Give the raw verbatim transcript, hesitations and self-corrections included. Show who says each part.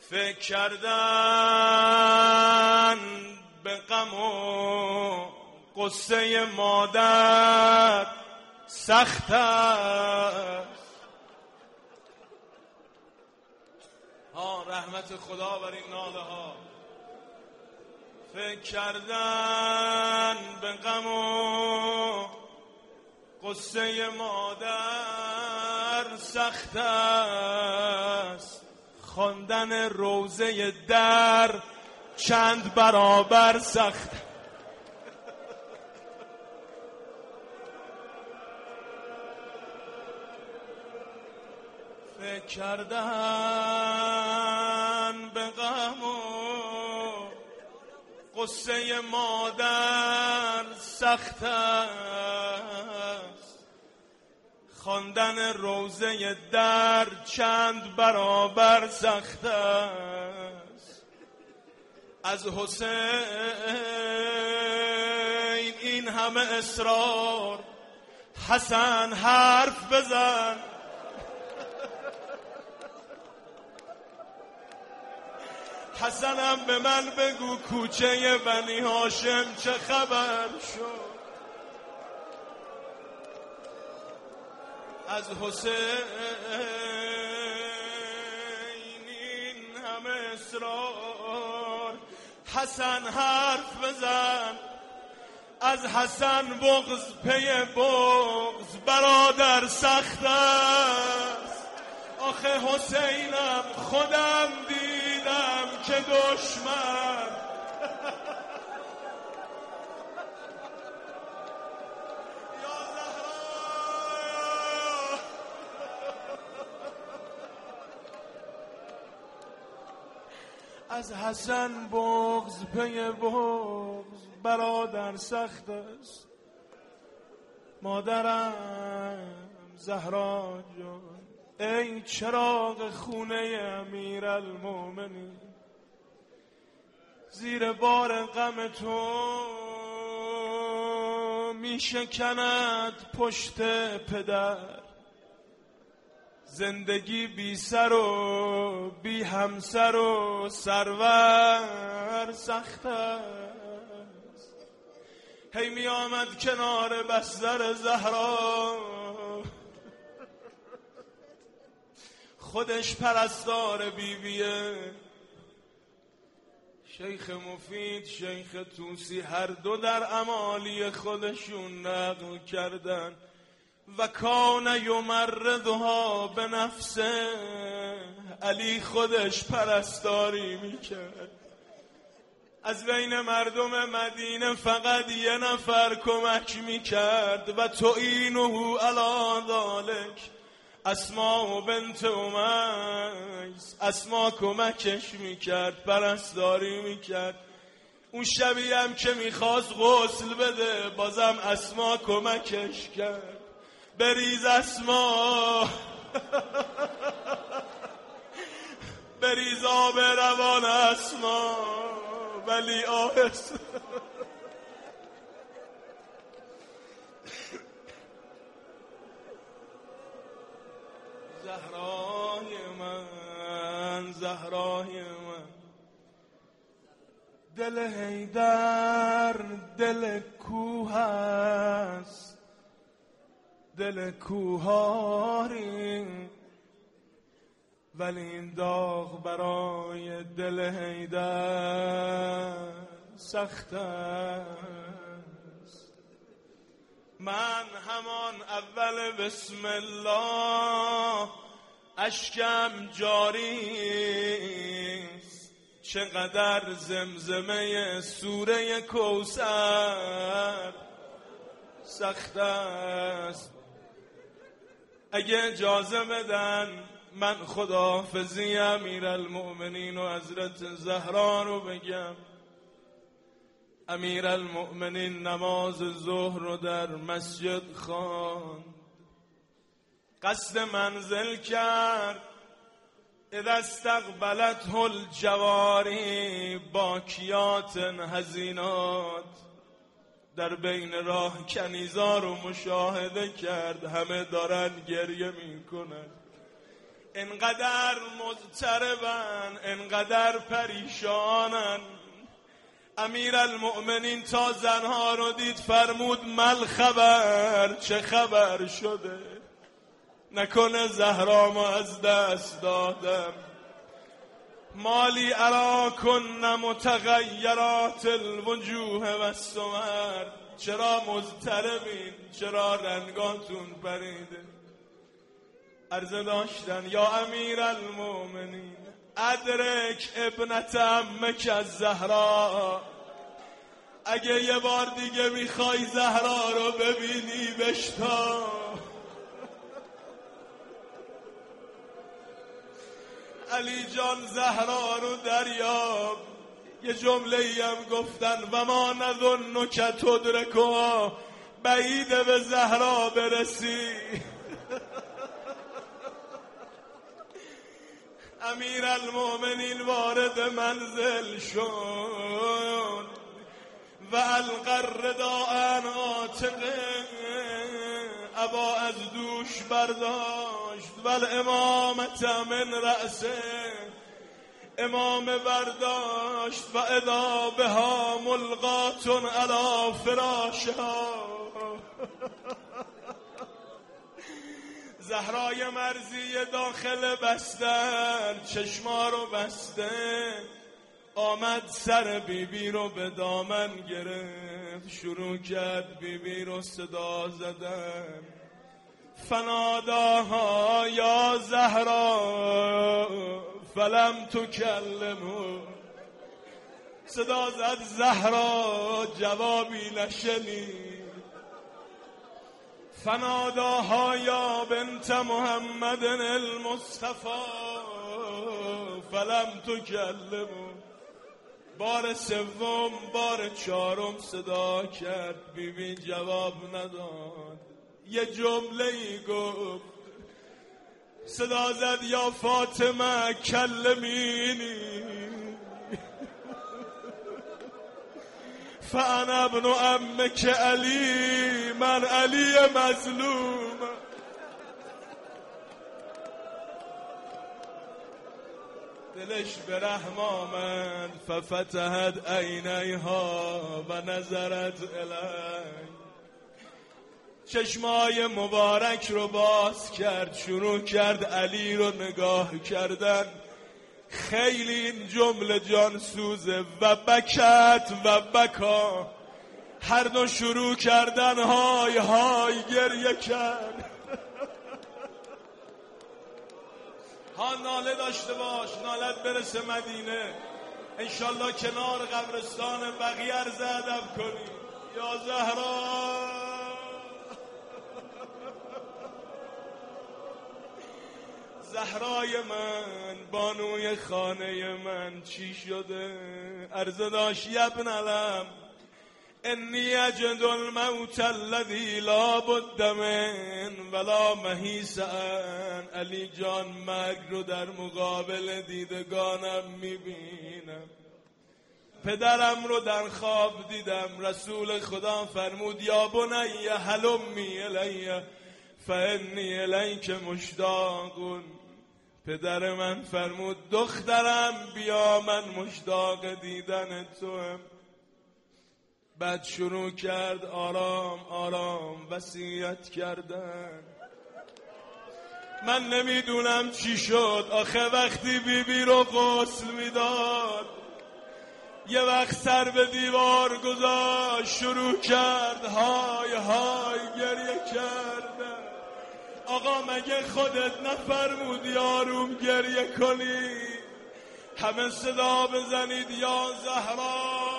Speaker 1: فکر کردن به غم و قصه مادر سخت است. ها رحمت خدا بر این ناله ها. فکر کردن به غم و قصه مادر سخت است، خواندن روزه در چند برابر سخت. فکر کردن به غم و قصه مادر سخت است، خواندن روزه در چند برابر سخت است. از حسین این همه اصرار، حسن حرف بزن. حسنم به من بگو کوچه بنی هاشم چه خبر شد. از حسین این همه اصرار، حسن حرف بزن. از حسن بغض پی بغض برادر سخت است. آخه حسینم خودم دیدم که دشمن از حسن بغض پی بغض برادر سخت است. مادرم زهرا جان ای چراغ خونه امیرالمومنین، زیر بار غم تو می شکند پشت پدر. زندگی بی سر و بی همسر و سرور سخت است. هی می آمد کنار بستر زهرا، خودش پرستار بیبیه. شیخ مفید، شیخ توسی هر دو در امالی خودشون نقل کردن و کان یمرضها به نفسه. علی خودش پرستاری میکرد. از بین مردم مدینه فقط یه نفر کمک میکرد و تعینه علی ذلک، اسما بنت امیس. اسما کمکش میکرد، پرستاری میکرد. اون شبیه هم که میخواست غسل بده بازم اسما کمکش کرد. بریز اسما بریز آب روان اسما، ولی آهست زهرای من، زهرای من. دل حیدر دل کوه است، دل کوهاری، ولی این داغ برای دل حیدر سخت است. من همان اول بسم الله اشکم جاری است. چقدر زمزمه سوره کوثر سخت است. اگه اجازه بدن من خداحافظی امیرالمؤمنین و حضرت زهرا رو بگم. امیرالمؤمنین نماز ظهر رو در مسجد خواند، قصد منزل کرد. اذا استقبلته الجواری باکیات حزینات، در بین راه کنیزا رو مشاهده کرد، همه دارن گریه میکنن. انقدر مضطربن، انقدر پریشانن. امیرالمؤمنین تا زنها رو دید فرمود مل خبر، چه خبر شده؟ نکنه زهرامو از دست دادم. مالی اراکن متغیرات الوجوه و الصور، چرا مضطربین؟ چرا رنگاتون پریده؟ عرضه داشتن یا امیرالمؤمنین ادرک ابنت عمک از زهرا، اگه یه بار دیگه میخوای زهرا رو ببینی بشتا. علی جان زهرا رو دریاب. یه جمله ای هم گفتن و ما نظنک تدرکها، بعیده به زهرا برسی. امیرالمؤمنین وارد منزل شد و القرداء عن عاتقه، ابا از دوش برداشت و الامامت من رأسه، امام برداشت و اذا بها ملقات علی فراشها. زهرای مرزی داخل بستر چشما رو بسته، آمد سر بیبی بی رو به دامن گرفت، شروع کرد بیبی بی رو صدا زدن. فناداها یا زهرا فلم تکلمو، صدا زد زهرا جوابی نشنید. فناداها یا بنت محمد المصطفى فلم تکلمو، بار سوم بار چهارم صدا کرد، بیبی بی جواب نداد. یه جمله ای گفت، صدا زد یا فاطمه کلمینی فانا ابن عمک علی، من علی مظلوم. دلش به رحم آمد، ففتحت عینیها و نظرت الی، چشمای مبارک رو باز کرد، شروع کرد علی رو نگاه کردن. خیلی این جمله جان سوزه و بکت و بکا، هر دو شروع کردن های های گریه کرد. ها ناله داشته باش، نالت برسه مدینه، انشالله کنار قبرستان بقیه عرض ادب کنی. یا زهرا زهرای من، بانوی خانه من چی شده؟ عرضه داشت یبن علم انی اجد الموت الذی لا بد من ولا محیص ان. علی جان مرگ رو در مقابل دیدگانم میبینم. پدرم رو در خواب دیدم. رسول خدا فرمود یا بنی هلمی الی فانی الیک مشتاق. پدر من فرمود دخترم بیا من مشتاق دیدن توام. بعد شروع کرد آرام آرام وصیت کردن. من نمیدونم چی شد. آخه وقتی بیبی بی رو غسل میداد یه وقت سر به دیوار گذاشت، شروع کرد های های گریه کردن. آقا مگه خودت نفرمودی آروم گریه کنی؟ همه صدا بزنید یا زهرا